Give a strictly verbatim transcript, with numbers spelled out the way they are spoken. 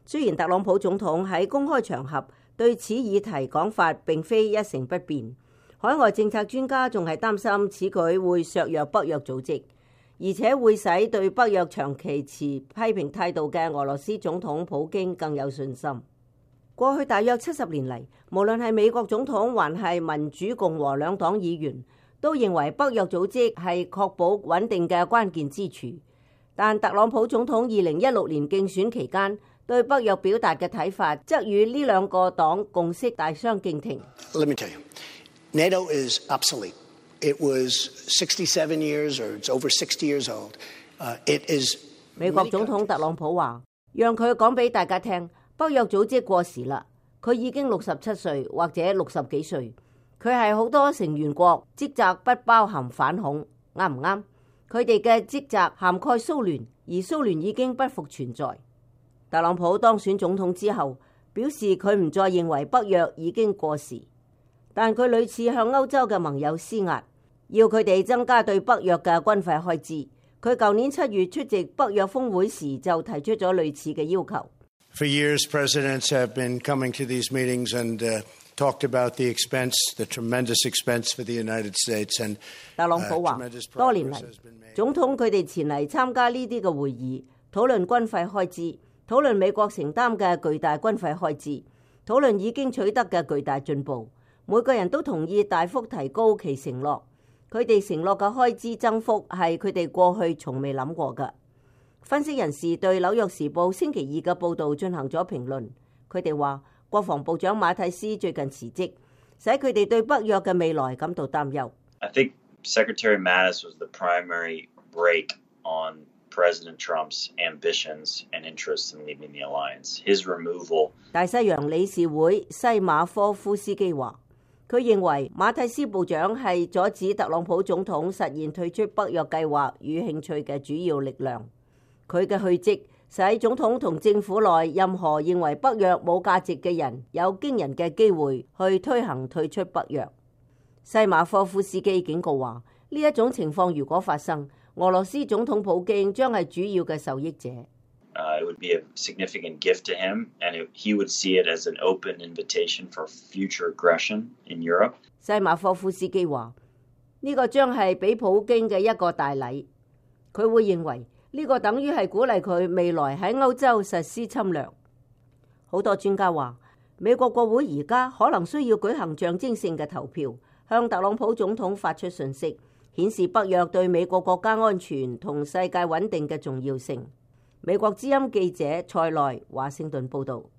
雖然特朗普總統喺公開場合對此議題講法並非一成不變，海外政策專家仲係擔心此舉會削弱北約組織，而且會使對北約長期持批評態度嘅俄羅斯總統普京更有信心。過去大約七十年嚟，無論係美國總統還係民主共和兩黨議員，都認為北約組織係確保穩定嘅關鍵支柱。但特朗普總統二零一六年競選期間對北約表達嘅睇法，則與呢兩個黨共識大相徑庭。 Let me tell you, NATO is obsolete. It was sixty-seven years, or it's over sixty years old. Uh, it is. 美國總統特朗普話，讓佢講俾大家聽，北約組織過時啦。佢已經六十七歲或者六十幾歲。佢係好多成員國職責不包含反恐，啱唔啱？佢哋嘅職責涵蓋蘇聯，而蘇聯已經不復存在。特朗普當選總統之後，表示佢唔再認為北約已經過時，但佢屢次向歐洲嘅盟友施壓，要佢哋增加對北約嘅軍費開支。佢舊年七月出席北約峰會時就提出咗類似嘅要求。 For years, presidents have been coming to these meetings and uh, talked about the expense, the tremendous expense for the United States. And 特朗普話，多年嚟，總統佢哋前嚟參加呢啲嘅會議，討論軍費開支，討論美國承擔嘅巨大軍費開支，討論已經取得嘅巨大進步。每個人都同意大幅提高其承諾。佢哋承諾嘅開支增幅係佢哋過去從未諗過嘅。分析人士對《紐約時報》星期二嘅報導進行咗評論。佢哋話，國防部長馬蒂斯最近辭職，使佢哋對北約嘅未來感到擔憂。 I think Secretary Mattis was the primary brake on President Trump's ambitions and interests in leaving the alliance. His removal. 大西洋理事會西馬科夫斯基話，佢認為馬蒂斯部長係阻止特朗普總統實現退出北約計劃與興趣嘅主要力量。佢嘅去職使總統同政府內任何認為北約冇價值嘅人有驚人嘅機會去推行退出北約。西馬科夫斯基警告話，呢一種情況如果發生，俄羅斯總統普京將係主要嘅受益者。 Uh, it would be a significant gift to him, and it, he would see it as an open invitation for future aggression in Europe. 西馬科夫斯基話，呢個將係俾普京嘅一個大禮。佢會認為呢個等於係鼓勵佢未來喺歐洲實施侵略。好多專家話，美國國會而家可能需要舉行象徵性嘅投票，向特朗普總統發出訊息，顯示北約對美國國家安全同世界穩定嘅重要性。美國之音記者蔡內華盛頓報導。